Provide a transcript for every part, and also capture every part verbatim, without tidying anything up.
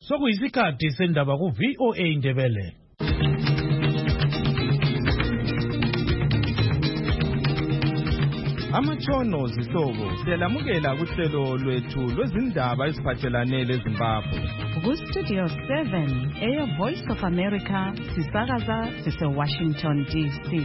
Sokuyisikhathi sendaba ku V O A Indebele. Amatshono zihlobo siyalamukela kuhlelo lwethu lwezindaba eziphathelane leZimbabwe. Ku Studio seven, Air Voice of America, sisakaza sise Washington D C.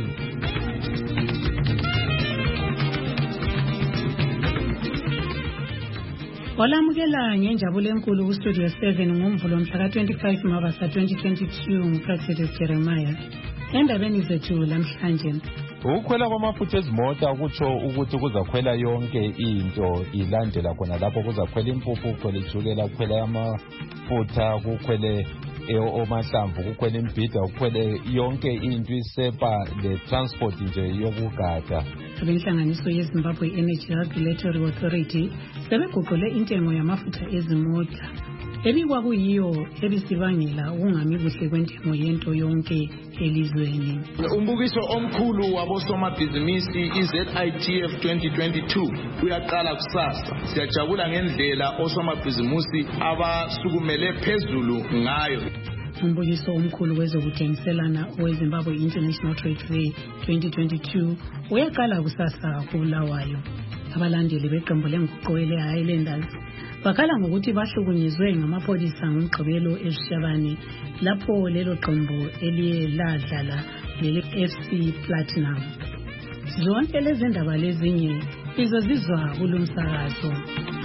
Olamukela ngenjabulo enkulu ku Studio seven ngomvulo mhla ka twenty-five Mabasa twenty twenty-two nguProfessor Jeremiah. Endabeni zethu lamhlanje, ukukhwela kwamafutha ezimota kutsho ukuthi kuzakhwela yonke into ilandela khona lapho kuzakhwela impuphu, kukhwela ijukela, kukhwela amafutha, kukhwele omahlamvu, kukhwela imbhida, kukhwele yonke into, isepa le-transport nje yokugada. Abenhlanganiso yeZimbabwe Energy Regulatory Authority sebeguqule intengo yamafutha ezimota ebikwa kuyiyo ebisibangela ukungami kuhle kwentengo yento yonke elizweni. Umbukiso omkhulu wabosomabhizinisi i-Z I T F twenty twenty-two uyaqala kusasa. Siyajabula ngendlela osomabhizinisi abasukumele phezulu ngayo. Umbukiso omkhulu wezokuthengiselana oweZimbabwe International Trade Fair twenty twenty-two uyaqala kusasa kuBulawayo. Abalandeli beqembu lenguqokwele Highlanders bakhala ngokuthi bahlukunyezwe ngamapholisa ngomgqibelo eShabane lapho lelo qembu eliye ladlala lele F C Platinum. Zonke lezi ndaba lezinye izozizwa kulomsakazo.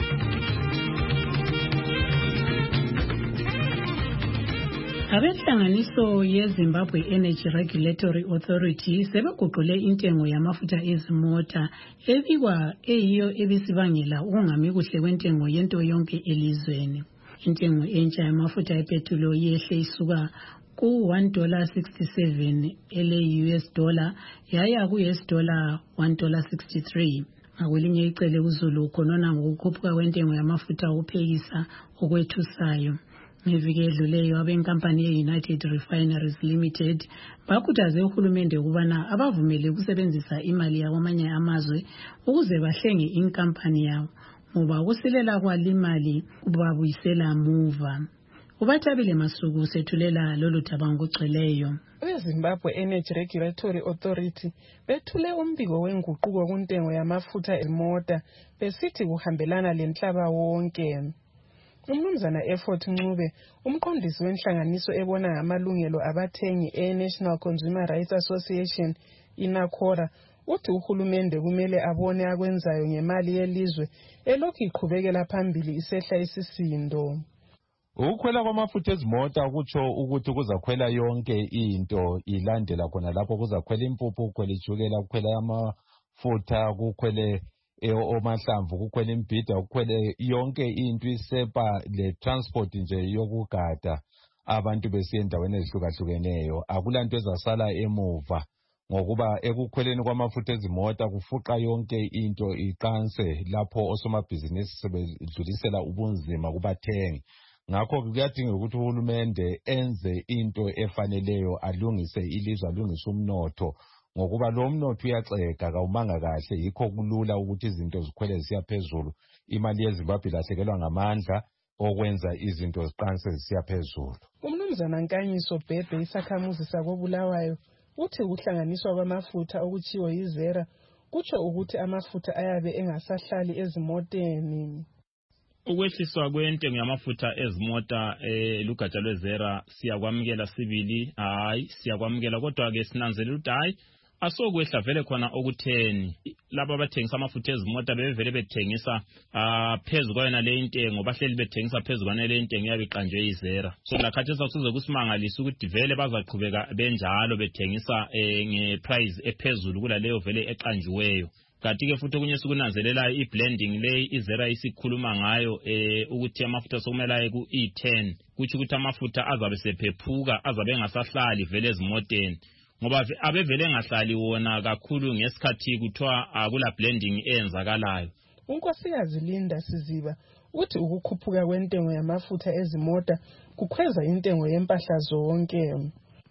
Abenhlanganiso yeZimbabwe Energy Regulatory Authority sebeguqule intengo yamafutha ezimota ebikwa eyiyo ebisibangela ukungami kuhle kwentengo yento yonke elizweni. Intengo entsha yamafutha epetrol yehle isuka ku one dollar sixty-seven ele U S dollar yaya ku U S dollar one dollar sixty-three. Akwelinye icele uZulu khonona ngokukhuphuka kwentengo yamafutha okuphekisa okwethusayo. Ngeviki edluleyo abenkampani ye-United Refineries Limited bakhuthaze uhulumende ukubana abavumele ukusebenzisa imali yakwamanye amazwe ukuze bahlenge inkampani yawo ngoba ukusilela kwalimali kubabuyisela muva. Ubathabile Masuku sethulela lolu daba ngokugcweleyo. EZimbabwe Energy Regulatory Authority bethule umbiko wenguquko kuntengo yamafutha emota besithi kuhambelana lenhlaba wonke. Umnumzana Effort Ncube, umqondisi wenhlanganiso ebona ngamalungelo abathengi e-National Consumer Rights Association, INACORA, uthi uhulumende kumele abone akwenzayo ngemali yelizwe elokhu iqhubekela phambili isehla isisindo. Ukukhwela kwamafutha ezimota kutsho ukuthi kuzakhwela yonke into ilandela khona lapho kuzakhwela impuphu, kukhwela ijukela, kukhwela amafutha, kukhwele omahlamvu, kukhwela imbhida, kukhwele yonke into, isepa le-transport nje yokugada abantu besiya endaweni ezihlukahlukeneyo. Akulanto ezasala emuva ngokuba ekukhweleni kwamafutha ezimota kufuqa yonke into iqanse lapho osomabhizinisi sebedlulisela ubunzima kubathengi. Ngakho kuyadinga ukuthi uhulumende enze into efaneleyo, alungise ilizwe, alungise umnotho ngokuba lo mnotho uyaxega kawumanga kahle, yikho kulula ukuthi izinto zikhwele zisiya phezulu. Imali yeZimbabwe ilahlekelwa ngamandla okwenza izinto ziqanse zisiya phezulu. Umnumzana Nkanyiso Bhebhe, isakhamuzi sakoBulawayo, uthi ukuhlanganiswa kwamafutha okuchiwo yizera kutsho ukuthi amafutha ayabe engasahlali ezimoteni. Ukwehliswa kwentengo yamafutha ezimota elugatsha lwezera siyakwamukela sibili, hayi siyakwamukela, kodwa ke sinanzelela ukuthi hayi asokwehla vele khona okutheni. Laba abathengisa amafutha ezimota bevele bethengisa uh, phezu kwayona le intengo, bahleli bethengisa phezu kwana le intengo yabiqanjwe yizera. So lakhathesi akusize kusimangalisa ukuthi vele bazaqhubeka benjalo bethengisa eh, ngeprice ephezulu kula leyo vele eqanjiweyo. Kanti ke futhi okunye sikunanzelela i-blending le izera isikhuluma ngayo eh, ukuthi amafutha sokumela ku E ten, kuthi ukuthi amafutha azabe sephephuka, azabe engasahlali vele ezimoteni ngoba abevele engahlali wona kakhulu ngesikhathi kuthiwa akula blending eyenzakalayo. Unkosikazi Linda Siziba uthi ukukhuphuka kwentengo yamafutha ezimota kukhweza intengo yempahla zonke.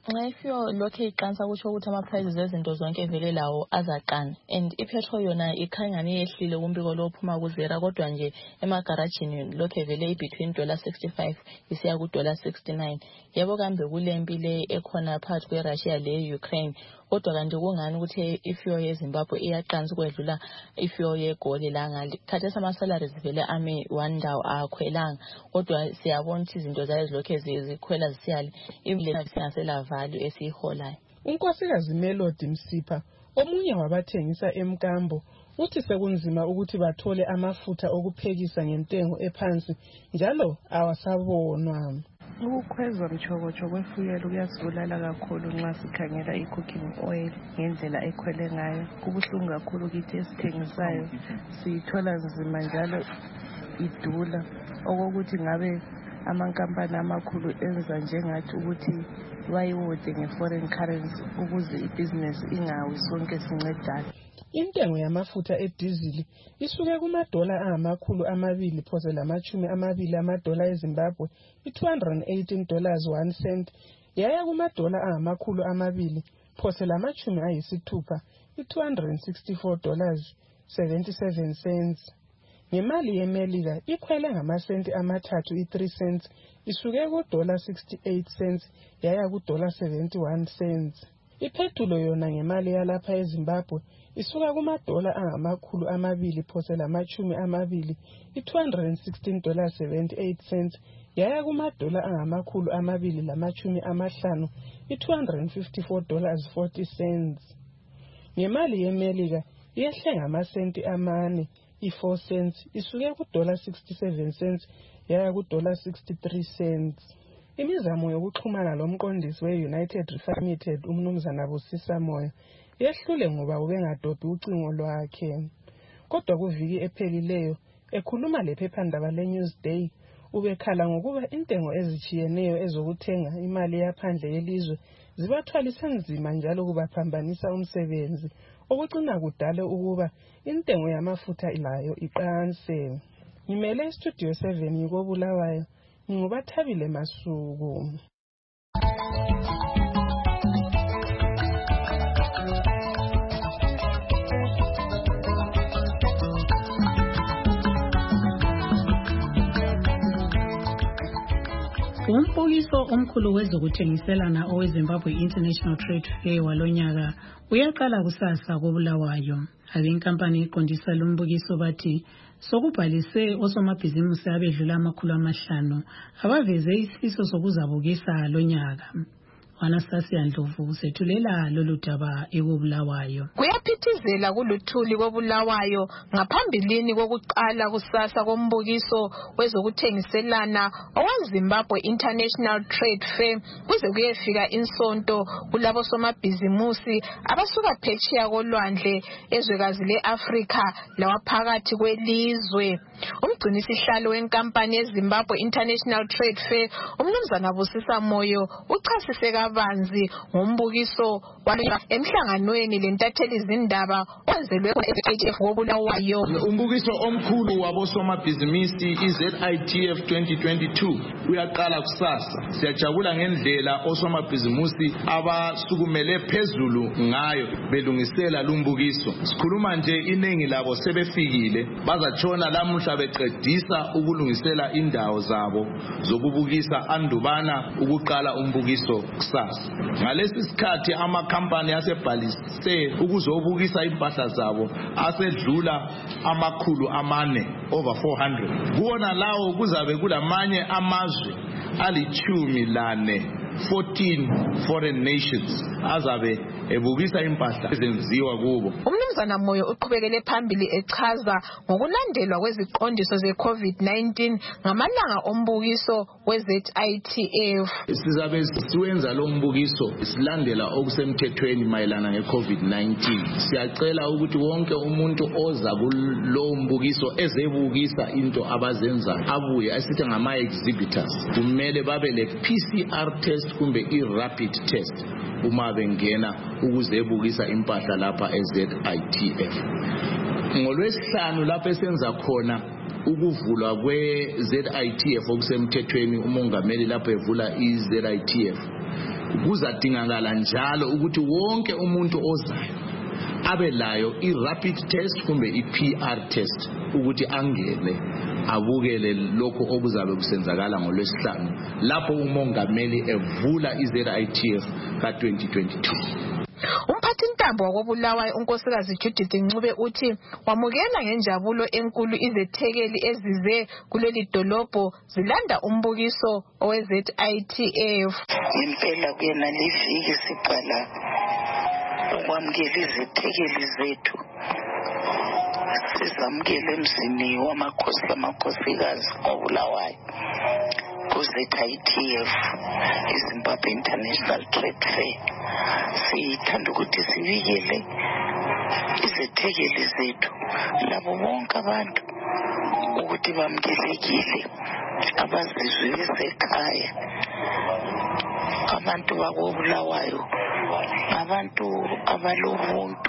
Ngayifio lokho iqansa kusho ukuthi ama prices ezinto zonke vele lawo azaqana and ipetrol yona ikhanya niyehlile kumbiko lo phuma kuzera kodwa nje emagaragini lokho vele between sixty-five isiya ku sixty-nine. Yebo kambe kulempi le ekhona phakathi kwe Russia le Ukraine kodwa kanti kungani ukuthi ifuel yeZimbabwe iyaqansa kwedlula ifuel yeGoli la ngale khathe sama salaries vele ame one ndawo akhwelanga kodwa siyabona ukuthi izinto zayo lokho zikhwela zisiyali imile siyasela value esiholayo. Unkosikazi Melody Msipha omunye wabathengisa eMkambo uthi sekunzima ukuthi bathole amafutha okuphekisa ngentengo ephansi njalo awasabonwa. Ukukhwezwa mchoko kwefuyela kuyasibulala kakhulu nxa sikhangela i-cooking oil ngendlela ekhwele ngayo. Kubuhlungu kakhulu kithi esithengisayo siyithola nzima njalo idula okokuthi ngabe amankampani amakhulu enza njengathi ukuthi bayiwode nge-foreign currency ukuze ibhizinesi ingawi sonke sincedane. Intengo yamafutha edizili isuke kumadola angamakhulu amabili phose lamachumi amabili amadola eZimbabwe i-two hundred eighteen dollars one cent yaya kumadola angamakhulu amabili phose lamachumi ayisithupha i-two hundred sixty-four dollars seventy-seven cents. Ngemali yeMelika ikhwele ngamasenti amathathu i-three cents isuke ku sixty-eight cents yaya ku seventy-one cents. Ipetrol yona ngemali yalapha eZimbabwe isuka kumadola angamakhulu amabili phose lamachumi amabili i-two hundred sixteen dollars seventy-eight cents yaya kumadola angamakhulu amabili lamachumi amahlanu i-two hundred fifty-four dollars forty cents. Ngemali yeMelika yehle ngamasenti amane i-four cents isuke ku sixty-seven cents yaya ku sixty-three cents. Imizamo yokuxhumana lomqondisi we-United Refineries Limited umnumzana Busisa Moyo yehlule ngoba ubengadodi ucingo lwakhe. Kodwa kuviki ephelileyo ekhuluma lephephandaba le-Newsday ubekhala ngokuba intengo ezichiyeneyo ezokuthenga imali yaphandle yelizwe zibathwalisa nzima njalo kubaphambanisa umsebenzi okucina kudale ukuba intengo yamafutha ilayo iqanse. Ngimele iStudio seven ngikobulawayo ngobathabile Masuku. Umbukiso omkhulu wezokuthengiselana oweZimbabwe International Trade Fair walonyaka uyaqala kusasa koBulawayo. Abinkampani iqondisa lombukiso bathi sokubhalise osomabhizimusi abedlula amakhulu amahlanu abaveze isifiso sokuzabukisa lonyaka. Anastasia Ndlovu sethulela lolu daba ekubulawayo. Kuyaphithizela kuluthuli kobulawayo ngaphambilini kokuqala kusasa kombukiso wezokuthengiselana oweZimbabwe International Trade Fair kuze kuyefika insonto kulabo somabhizimusi abasuka phetsheya kolwandle ezwekazi leAfrika lawaphakathi kwelizwe. Umgcinisihlalo wenkampani yeZimbabwe International Trade Fair umnumzana Busisa Moyo uchasise kabanzi ngombukiso walwa emhlanganweni lentatheli izindaba owenzelwe e-H F wobulawayo. Umbukiso omkhulu wabosomabhizinisi i-Z I T F twenty twenty-two uyaqala kusasa. Siyajabula ngendlela osomabhizinisi abasukumele phezulu ngayo belungisela lumbukiso. Sikhuluma nje inengi labo sebefikile bazatshona lamuhla beqedisa ukulungisela indawo zabo zokubukisa andubana ukuqala umbukiso kusasa. Ngalesi sikhathi amakhampani asebhalise ukuzobukisa impahla zabo asedlula amakhulu amane over four hundred. Kuona lawo kuzabe kulamanye amazwe alichumi lane fourteen foreign nations azabe ebukisa impahla ezenziwa kubo. Umnumzana Moyo uqhubekele phambili echaza ngokulandelwa kweziqondiso ze-COVID nineteen ngamalanga ombukiso we-Z I T F. Sizabe siwenza lo mbukiso silandela okusemthethweni mayelana nge-COVID nineteen. Siyacela ukuthi wonke umuntu oza kulo mbukiso ezebukisa into abazenza abuye asithi ngama exhibitors kumele babe le P C R test kumbe i-rapid test uma bengena ukuzebukisa impahla lapha e-Z I T F. NgoLwesihlanu lapho esenza khona ukuvulwa kwe-Z I T F okusemthethweni umongameli lapho evula i-Z I T F kuzadingakala njalo ukuthi wonke umuntu ozayo abe layo i-rapid test kumbe i-P R test ukuthi angene abukele lokho okuzabe kusenzakala ngolwesihlanu lapho umongameli evula i-Z I T F ka twenty twenty-two. Umphathintambo wakobulawayo unkosikazi Judith Ncube uthi wamukela ngenjabulo enkulu izethekeli ezize kuleli dolobho zilanda umbukiso owe-Z I T F. Impela kuyena liviki siqala ukwamukela izethekeli zethu, sizamukela emzini wamakhosi lamakhosikazi obulawayo ku-Z I T F, iZimbabwe International Trade Fair. Sithanda ukuthi sibikele izethekeli zethu labo bonke abantu ukuthi bamukelekile, abazizwe besekhaya. Abantu bakobulawayo abantu abalobuntu,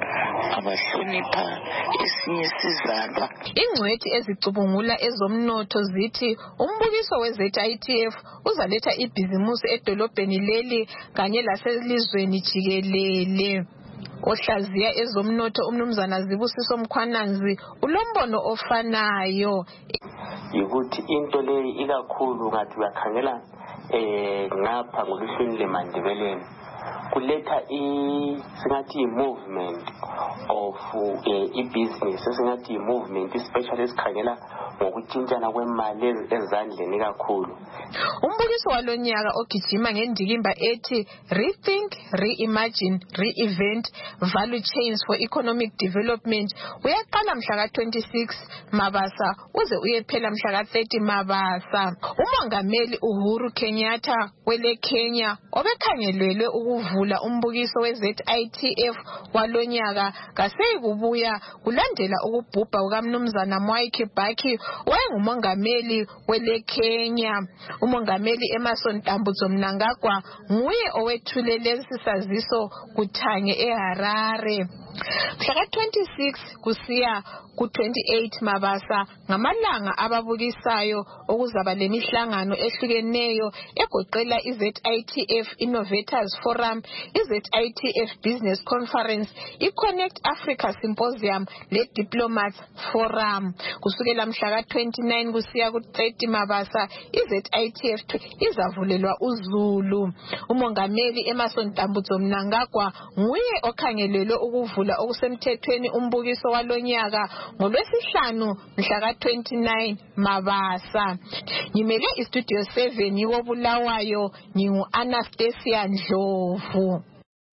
abahlonipha esinye sizalwa. Ingcwethi ezicubungula ezomnotho zithi umbukiso we-Z I T F uzaletha ibhizimusi edolobheni leli kanye laselizweni jikelele. Ohlaziya ezomnotho umnumzana Zibusiso Mkhwananzi ulombono ofanayo. Ukuthi into leyi ikakhulu ngathi uyakhangela eh ngapha ngoluhlweni leMandebeleni kuletha i singathi i-movement of uh, i-business, singathi i-movement especially esikhangela ngokutshintshana kwemali ezandleni kakhulu. Umbukiso walonyaka ogijima ngendikimba ethi Rethink, Reimagine, Reinvent Value Chains for Economic Development uyaqala mhla ka twenty-six Mabasa uze uyephela mhla ka thirty Mabasa. Umongameli Uhuru Kenyatta wele Kenya obekhangelelwe ukuvula umbukiso we-Z I T F walonyaka kaseyikubuya kulandela ukubhubha kukamnumzana Mwai Kibaki owayengumongameli wele Kenya. Umongameli Emerson Tambutso Mnangagwa nguye owethule lesi saziso kuthange eHarare. Mhla twenty-six kusiya ku twenty-eight Mabasa ngamalanga ababukisayo okuzaba lemihlangano ehlukeneyo egoqela i-Z I T F Innovators Forum, i-Z I T F Business Conference, i-Connect Africa Symposium le-Diplomats Forum. Kusukela mhla twenty-nine kusiya ku thirty Mabasa i-Z I T F izavulelwa uZulu. Umongameli Emerson Tambutso Mnangagwa nguye okhangelelwe ukuvula okusemthethweni umbukiso walonyaka ngolwesihlanu mhla twenty-nine Mabasa. Ngimele istudio seven yobulawayo ngingu Anastasia Ndlovu.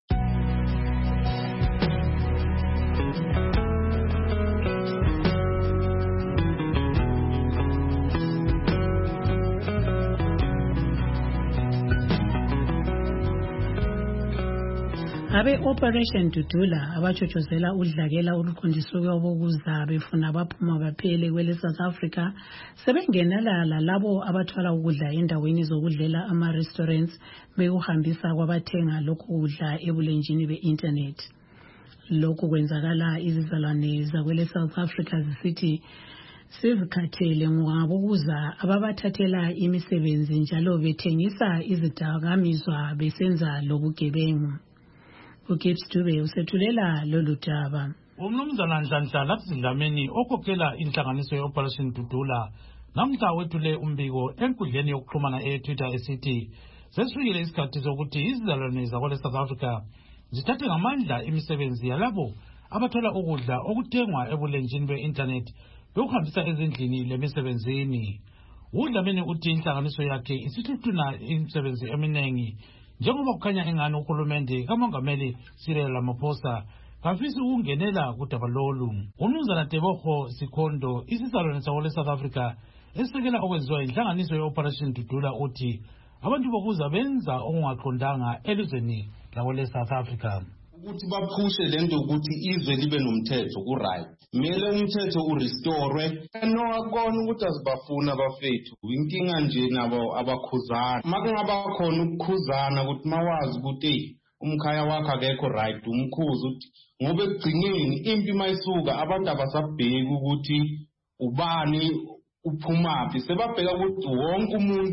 Abe Operation Dudula abachochozela udlakela oluqondiswe obokuza befuna abaphuma baphele kwele South Africa sebengenalala labo abathwala ukudla endaweni zokudlela ama restaurants bekuhambisa kwabathenga lokhu kudla ebulenjini be-internet. Lokhu kwenzakala izizalwane zakwele South Africa zisithi sizikhathele ngokuza ababathathela imisebenzi njalo bethengisa izidakamizwa besenza lobugebengu. uGibbs Dube usethulela lolu daba. Umnumzana Nhlanhla Lapzindameni okhokhela inhlanganiso ye-Operation Dudula namhla wethule umbiko enkundleni yokuxhumana e-Twitter esithi sesifikile isikhathi sokuthi izizalwane zakwele South Africa zithathe ngamandla imisebenzi yalabo abathola ukudla okuthengwa ebulenjini be-internet bekuhambisa ezindlini lemisebenzini. uDlamini uthi inhlanganiso yakhe isithuthuna imisebenzi eminengi njengoba kukhanya engani uhulumende kamongameli Cyril Ramaphosa kafisi ukungenela kudaba lolu. Umnumzana Tebogo Sikhondo isizalwane sakwele South Africa esekela okwenziwa inhlanganiso ye-Operation Dudula uthi abantu bokuza benza okungaqondanga elizweni lakwele South Africa. Ukuthi baphushe lento ukuthi izwe libe nomthetho ku right. Mele umthetho urestore. No akona ukuthi azibafuna bafethu. Inkinga nje nabo abakhuzana. Makungaba khona ukukhuzana ukuthi mawazi ukuthi umkhaya wakhe akekho right umkhuza ukuthi ngobe egcineni impi mayisuka abantu abasabheki ukuthi ubani uphumaphi sebabheka ukuthi wonke umuntu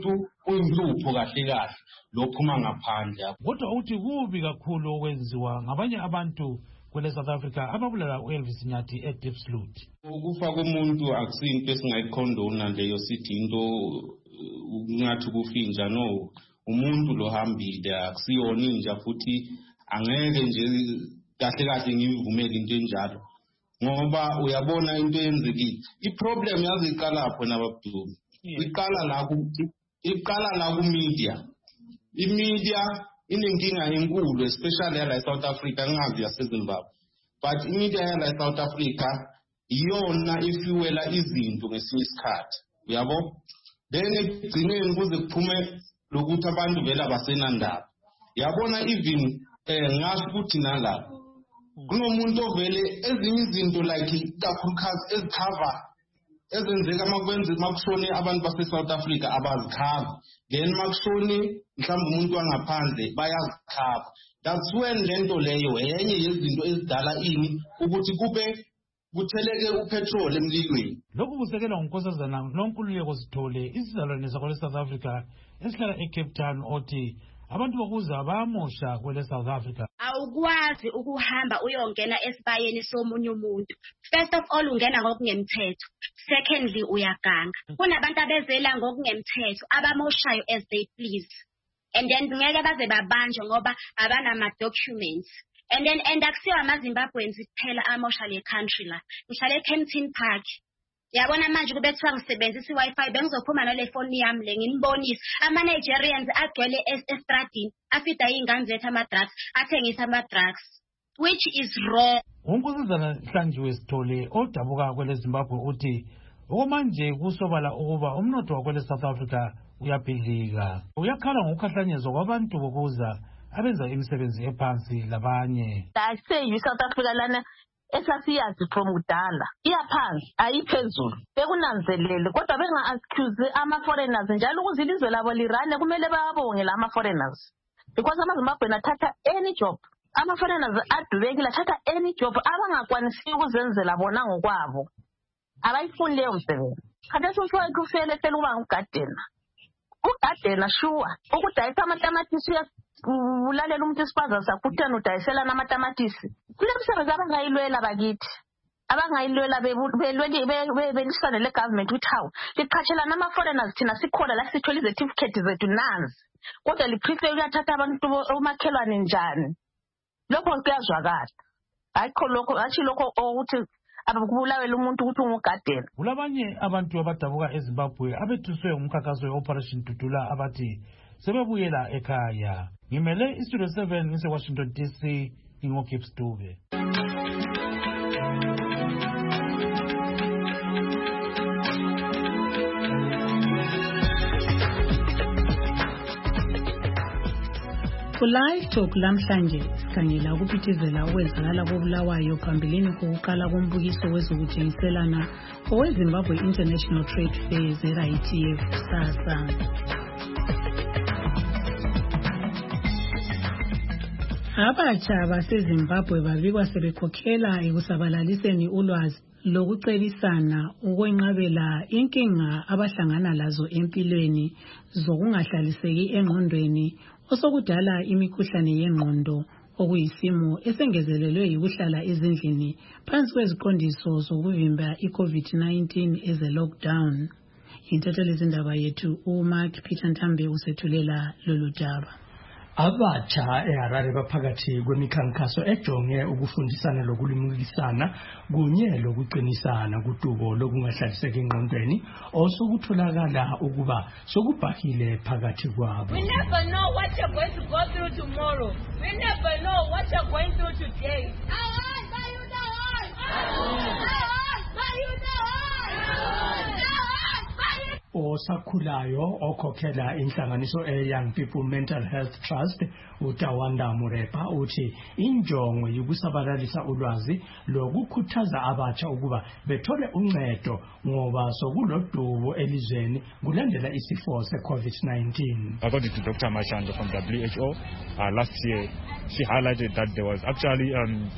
uyimhlupho kahle kahle lophuma ngaphandle. Kodwa uthi kubi kakhulu okwenziwa ngabanye abantu kwele South Africa ababulala uElvis Nyathi eDiepsloot. Ukufa komuntu akusinto esingayikhondona leyo sithi into ngathi kufinja no umuntu lo hambile akusiyona inja futhi angeke nje kahle kahle ngivumele into enjalo ngoba uyabona into yenzekile. I-problem yazi iqala lapho nababudumi. Iqala la ku iqala la ku media. I-media inenkinga enkulu especially la South Africa ngazi yaseZimbabwe. But i-media la South Africa iyona ifuela izinto ngesinye isikhathi. Uyabo? Then egcineni kuze kuphume lokuthi abantu vela basenandaba. Yabona even eh ngasho ukuthi nalapho kunomuntu ovele ezinye izinto like kakhulukazi ezicover ezenzeka makwenze makushone abantu base South Africa abazikhava, then makushone mhlawumbe umuntu wangaphandle bayazikhava. That's when lento leyo enye yezinto ezidala ini ukuthi kube kutheleke upetrol emlilweni. Lokhu kusekelwa ngunkosazana noNkululeko Sithole isizalwane sakwa South Africa esihlala eCape Town othi abantu bokuza bayamosha kwele South Africa. Awukwazi ukuhamba uyongena esibayeni somunye umuntu. First of all ungena ngokungemthetho. Secondly uyaganga. Kunabantu abezela ngokungemthetho abamoshayo as they please. And then ngeke baze babanjwe ngoba abana ama documents. And then and akusiwa amaZimbabweans kuphela amosha le country la. Ngihlala eKempton Park. Yabona manje kube kuthiwa ngisebenzisa iWi-Fi bengizophuma nale phone yami le nginibonise ama Nigerians agcwele estradini afida ingane zethu ama drugs athengisa ama drugs which is wrong. Unkosazana Hlanjiwe Sithole odabuka kwele Zimbabwe uthi okumanje kusobala ukuba umnotho wakwele South Africa uyabhidlika. Uyakhala ngokukhahlanyezwa kwabantu bokuza abenza imisebenzi ephansi labanye. I say you South Africa lana esasiyazi from kudala iyaphansi ayiphezulu bekunanzelele kodwa benga accuse ama foreigners njalo ukuze ilizwe labo lirane kumele babonge la ama foreigners because amaZimbabwe nathatha any job ama foreigners adubekile athatha any job abangakwanisi ukuzenzela bona ngokwabo abayifuni leyo msebenzi kade sosho kufele fela uba ugadena ugadena sure ukudayisa amatamatisi ulalela umuntu esifaza sakuthana udayisela namatamatisi kule msebenzi abangayilwela bakithi abangayilwela belweli belisane le government with how liqhatshela nama foreigners thina sikhona la sithola certificate zethu nanzi kodwa liprefer ukuyathatha abantu omakhelwane njani lokho kuyazwakala ayikho lokho athi lokho ukuthi abakubulawela umuntu ukuthi ungugadela. Kulabanye abantu abadabuka eZimbabwe abethuswe umkhakhaso weOperation Dudula abathi sebebuyela ekhaya. Ngimele iStudio seven eseWashington D C ingoKip Stuve. Ku-Live Talk lamhlanje sikhangela ukuphithizela okwenzakala koBulawayo phambilini kokuqala kombukiso wezokujengiselana oweZimbabwe International Trade Fair Z I T F SASA. Abatsha baseZimbabwe babikwa sebekhokhela ekusabalaliseni ulwazi lokucebisana ukwenqabela inkinga abahlangana lazo empilweni zokungahlaliseki engqondweni osokudala imikhuhlane yengqondo okuyisimo esengezelelwe yikuhlala ezindlini phansi kweziqondiso zokuvimba iCovid nineteen eze lockdown. Intatheli izindaba yethu uMark Peter Ntambe usethulela lolu daba. Abatsha eHarare baphakathi kwemikhankaso ejonge ukufundisana lokulimukisana kunye lokuqinisana kudubo lokungahlaliseki engqondweni osokutholakala ukuba sokubhahile phakathi kwabo. We never know what you're going to go through tomorrow. We never know what you're going through today. Osakhulayo okhokhela inhlanganiso eYoung People Mental Health Trust uTawanda Murepa uthi injongo yokusabalalisa ulwazi lokukhuthaza abatsha ukuba bethole uncedo ngoba sokulodubo elizweni kulandela isifo seCovid nineteen. According to Doctor Mashando from W H O, uh, last year she highlighted that there was actually um,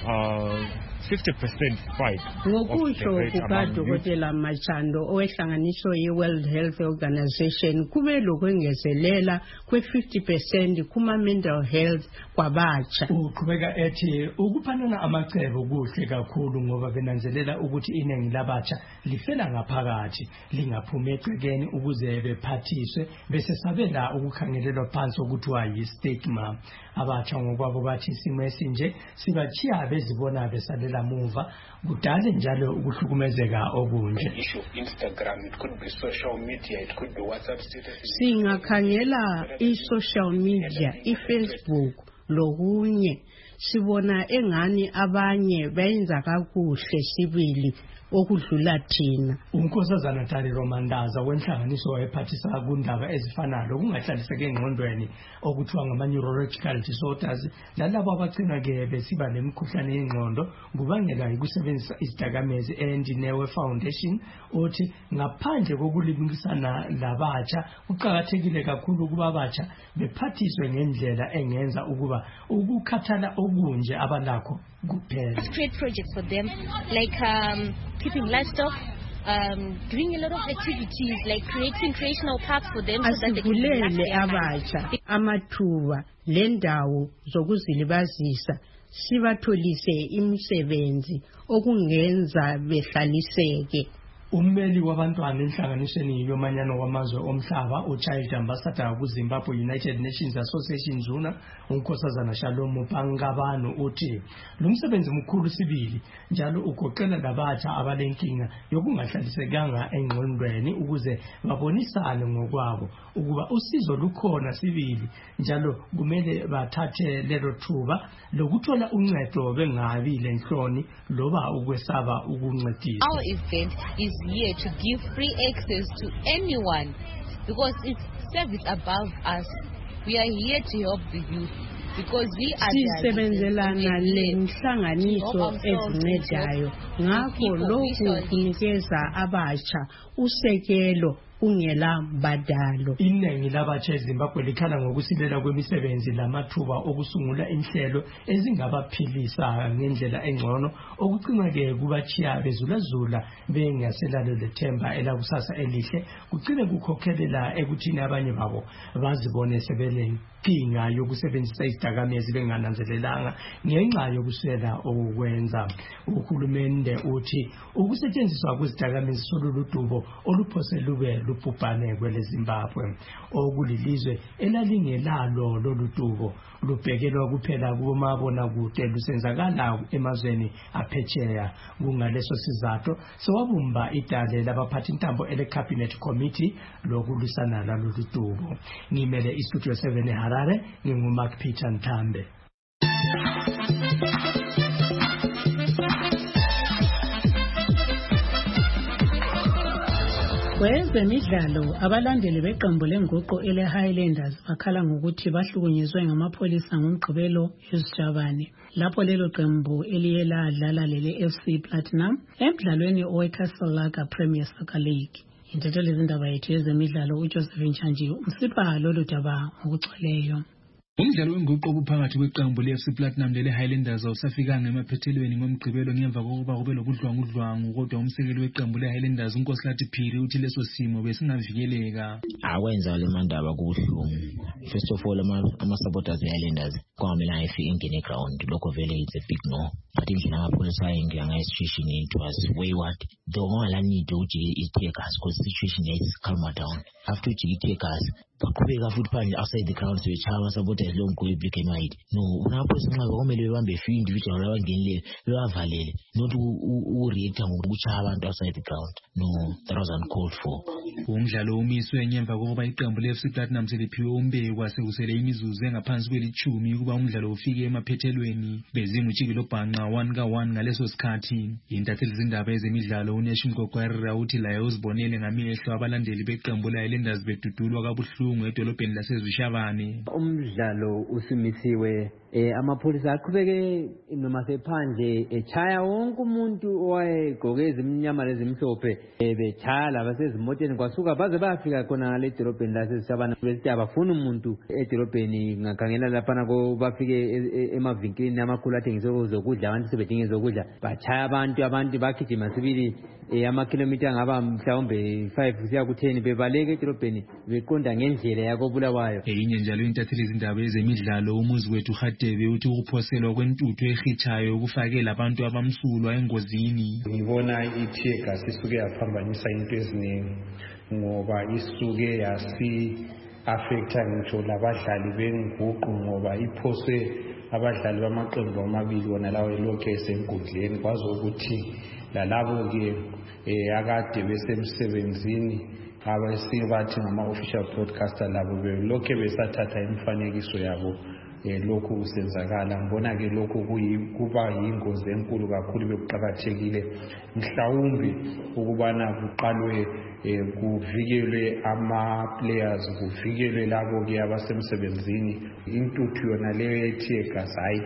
uh, fifty percent fight. Ngokusho kukaDokotela Machando owehlanganiso ye-World Health Organization kube lokwengezelela kwe-fifty percent kuma-mental health kwabatsha. Uqhubeka ethi ukuphanana amacebo kuhle kakhulu ngoba benanzelela ukuthi iningi labatsha lifela ngaphakathi lingaphumi egcekeni ukuze bephathiswe bese sabela ukukhangelelwa phansi okuthiwa yi-stigma. Abatsha ngokwabo bathi isimo esinje sibachiya bezibona besalela muva kudale njalo ukuhlukumezeka okunje. Instagram, it could be social media, it could be WhatsApp status. Singakhangela i-social media, i-Facebook lokunye sibona engani abanye bayenza kakuhle sibili okudlula thina. Unkosazana Tari Romandaza wenhlanganiso ephathisa kundaba ezifanayo kungahlaliseke engqondweni okuthiwa ngama-neurological disorders lalabo abagcina ke besiba nemikhuhlane yengqondo kubangela ukusebenzisa izidakamizwa eNdinewe Foundation othi ngaphandle kokulimbisana labatsha kuqakathekile kakhulu ukuba abatsha bephathiswe ngendlela engenza ukuba ukukhathala okunje abalakho kuphela. Create projects for them like um, keeping livestock, um, doing a lot of activities like creating recreational parks for them so that they can relax their minds. Amathuba lendawo zokuzilibazisa sibatholise imisebenzi okungenza behlaliseke. Ummeli wabantwana enhlanganisweni yomanyano wamazwe omhlaba uChild Ambassador kuZimbabwe United Nations Association Zuna unkosazana Shalom Pangabano uthi lo msebenzi mkhulu sibili njalo ugoqela labatsha abalenkinga yokungahlalisekanga engqondweni ukuze babonisane ngokwabo ukuba usizo lukhona sibili njalo kumele bathathe lelo thuba lokuthola uncedo bengabi lenhloni loba ukwesaba ukuncedisa. Our event is here to give free access to anyone because it's service above us. We are here to help the youth because we are sisebenzelana lenhlanganiso ezincedayo ngakho lokhu kunikeza abatsha usekelo ungela mbadalo. Iningi labatsha eZimbabwe likhala ngokusilela kwemisebenzi lamathuba okusungula inhlelo ezingabaphilisa ngendlela engcono okucina ke kubachiya bezulazula bengaselalo lethemba elakusasa elihle kucine kukhokhelela ekuthini abanye babo bazibone sebelenkinga yokusebenzisa izidakamizwa bengananzelelanga ngenxa yokuswela okwenza. Uhulumende uthi ukusetshenziswa kwezidakamizwa soluludubo oluphose lube lubhubhane kwele Zimbabwe okulilizwe elalingelalo loludubo lubhekelwa kuphela kumabona kude lusenzakala emazweni aphetsheya. Kungaleso sizathu sewabumba idale labaphathi intambo ele cabinet committee lokulisana laloludubo. Ngimele istudio seven eHarare nginguMark Peter Nthambe. Kwezemidlalo abalandeli beqembu lenguqu ele Highlanders bakhala ngokuthi bahlukunyezwe ngamapholisa ngomgqibelo eSijabane lapho lelo qembu eliye ladlala lele F C Platinum emidlalweni oweCastle Lager Premier Soccer League. Intetheli izindaba yethu yezemidlalo uJosephine Chanji umsipha lolu daba ngokugcweleyo. Umdlalo wenguqu obuphakathi kweqembu le-F C Platinum lele Highlanders awusafikanga emaphethelweni ngomgqibelo ngemva kokuba kube lokudlwangudlwangu kodwa umsekeli weqembu le-Highlanders uNkosilathi Phiri uthi leso simo besingavikeleka. Akwenza le mandaba kubuhlungu. First of all ama-supporters e-Highlanders kwamelanga ifike ingene eground lokho vele it's a big no. But indlela amapholisa ayengena ngayo situation it was wayward. Though ngala need ujike i-tear gas because the situation is calm down. After ujike i-tear gas baqhubeka futhi phandle outside the ground sebechaba supporters lo mgoli black and white. No unapho sinxaba kumele bebambe few individual abangenile bebavalele not u-react ngokuchaba abantu outside the ground. No, that was uncalled for. Umdlalo umiswe ngemva kokuba iqembu le-F C Platinum seliphiwe umbekwa sekusele imizuzu engaphansi kwelichumi ukuba umdlalo ufike emaphethelweni bezingujiki lobhanqa one ka one ngaleso sikhathi. Intatheli izindaba ezemidlalo uNation Kokwarira uthi laye uzibonele ngamehlo abalandeli beqembu le-Highlanders bedudulwa kabuhlungu edolobheni laseZishabane. Umdlalo usimisiwe eh amapholisa aqhubeke noma sephandle echaya wonke umuntu owayegqoke ezimnyama lezimhlophe bechaya labasezimoteni kwasuka baze bayafika khona le edolobheni lasesishabana besithi abafuna umuntu edolobheni ngakhangela laphana ko bafike emavinkilini amakhulu athengisa ezokudla abantu sebedinga ezokudla bachaya abantu abantu bagijima sibili amakhilomitha angaba mhlawumbe five kusiya ku-ten bebaleka edolobheni beqonda ngendlela yakobulawayo. Eyinye njalo intatheli izindaba ezemidlalo umuzi wethu Hadebe uthi ukuphoselwa kwentuthu ehitshayo kufakela abantu abamsulwa engozini. Ngibona i-tear isuke yaphambanisa into eziningi ngoba isuke yasi affecta ngitsho labadlali benguqu ngoba iphose abadlali bamaqembu amabili wona lawo elokhu esenkundleni kwazi ukuthi lalabo ke akade besemsebenzini abasibathi ngama-official broadcaster labo belokhu besathatha imifanekiso yabo lokhu kusenzakala. Ngibona ke lokhu kuba yingozi enkulu kakhulu bekuqakathekile mhlawumbe ukubana kuqalwe kuvikelwe ama-players kuvikelwe labo ke abasemsebenzini. Intuthu yona leyo ethe gazayi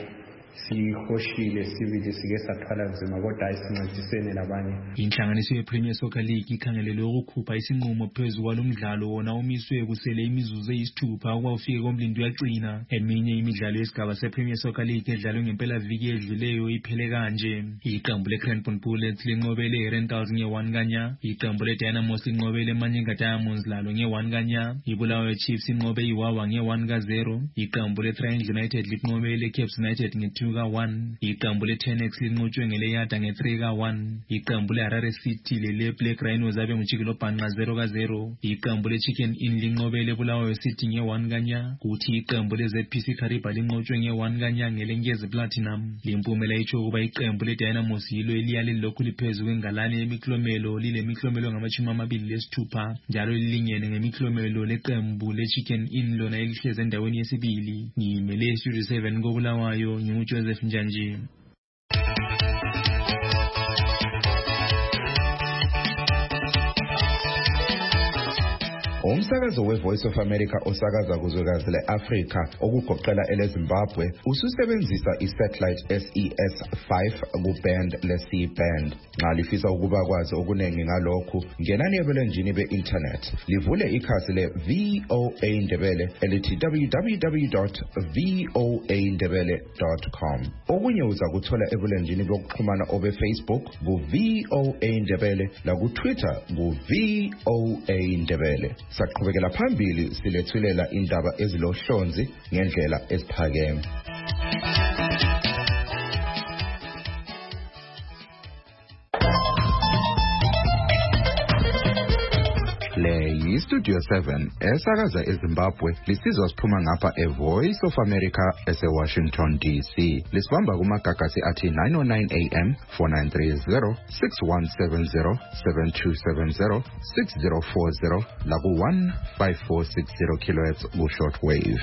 sihoshile sibili sike sathwala nzima kodwa isincedisene labanye. Inhlanganiso ye-Premier Soccer League ikhangelele ukukhupha isinqumo phezu kwalo mdlalo wona omiswe kusele imizuzu eyisithupha ukuba ufike komlindi uyaqina. Eminye imidlalo yesigaba se-Premier Soccer League edlalwe ngempela viki edluleyo iphele kanje. Iqembu le-Cranbourne Bullets linqobele i-Rentals nge-one kanya. Iqembu le-Dynamos linqobele Manyinga Diamonds lalo nge-one kanya. Ibulawayo Chiefs inqobe iWawa nge-one ka zero. Iqembu le-Triangle United linqobele Caps United nge-two ka one. Iqembu le-Tenex linqotshwe ngeLeyada nge-three ka one. Iqembu le-Harare City lele-Black Rhinos abe nguJikelo Bhanqa zero ka zero. Iqembu le-Chicken Inn linqobele Bulawayo City nge-one kanya. Kuthi iqembu le-Z P C Kariba linqotshwe nge-one kanya ngeLenkezi Platinum. Limpumela itsho ukuba iqembu le-Dynamos yilo eliyale lilokhu liphezu kwengalane yemiklomelo lilemiklomelo ngamashumi amabili lesithupha njalo lilingene ngemiklomelo leqembu le-Chicken Inn lona elihlezi endaweni yesibili. Ngimele Studio seven koBulawayo ngimutsho Joseph Njanji. Umsakazo we-Voice of America osakaza kuzwekazi le-Afrika okugoqela ele-Zimbabwe ususebenzisa i-satellite S E S five ku-band le-C band. Nxa lifisa ukuba kwazi okuningi ngalokhu, ngenani ebulenjini be-internet livule ikhasi le-V O A Ndebele elithi w w w dot v o a ndebele dot com. Okunye uzakuthola ebulenjini bokuxhumana obe-Facebook ku-V O A Ndebele laku-Twitter ku-V O A Ndebele. Saqhubekela phambili silethulela indaba ezilohlonzi ngendlela eziphakeme. Le yi-Studio seven esakaza eZimbabwe lisizwa siphuma ngapha e-Voice of America ese-Washington D C. Lisibamba kumagagasi athi nine oh nine A M, four nine three zero, six one seven zero, seven two seven zero, six zero four zero laku one five four six zero kilohertz ku-shortwave.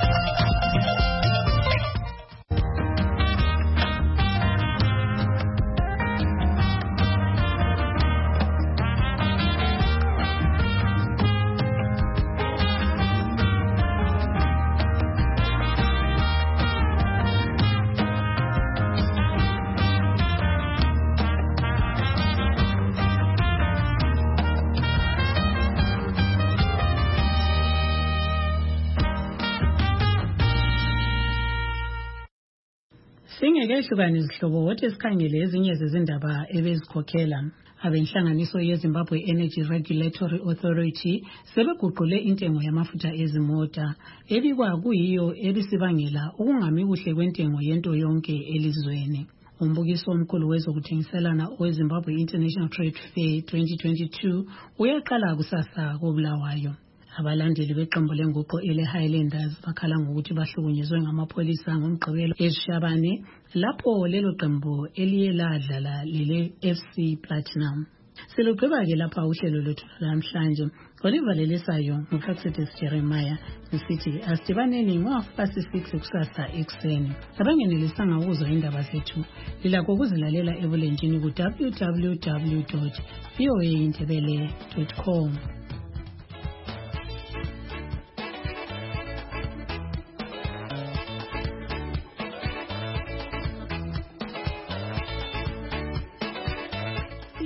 Singekehlukanisa izihlobo wothi sikhangele ezinye zezindaba ebezikhokhela. Abenhlanganiso yeZimbabwe Energy Regulatory Authority sebeguqule intengo yamafutha ezimota ebikwa kuyiyo ebisibangela ukungami kuhle kwentengo yento yonke elizweni. Umbukiso omkhulu wezokuthengiselana oweZimbabwe International Trade Fair twenty twenty-two uyaqala kusasa koBulawayo. Abalandeli beqembu lenguqu ele-Highlanders bakhala ngokuthi bahlukunyezwe ngamapholisa ngomgqibelo eShabane lapho lelo qembu eliye ladlala lele F C Platinum. Silugqiba-ke lapha uhlelo lwethu namhlanje. Olivalelisayo nguFaxitis Jeremiah ngisithi asidibaneni ngo-half past six kusasa ekuseni. Abangenelisanga ukuzwa indaba zethu lilakho ukuzilalela ebulenjini ku w w w dot v o a ndebele dot com.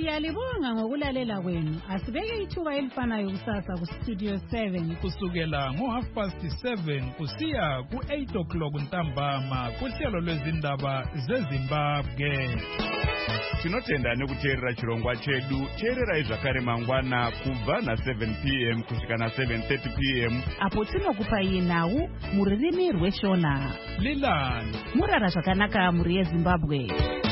Siyalibonga ngokulalela kwenu. Asibeke ithuba elifanayo kusasa ku Studio seven kusukela ngo half past seven kusiya ku eight o'clock ntambama kuhlelo lwezindaba zeZimbabwe. Tinotenda nekuteerera chirongwa chedu. Teererai zvakare mangwana kubva na seven p m kusvika na seven thirty p m apo tinokupai nhau mururimi rweshona. Lilan murara zvakanaka muri yeZimbabwe.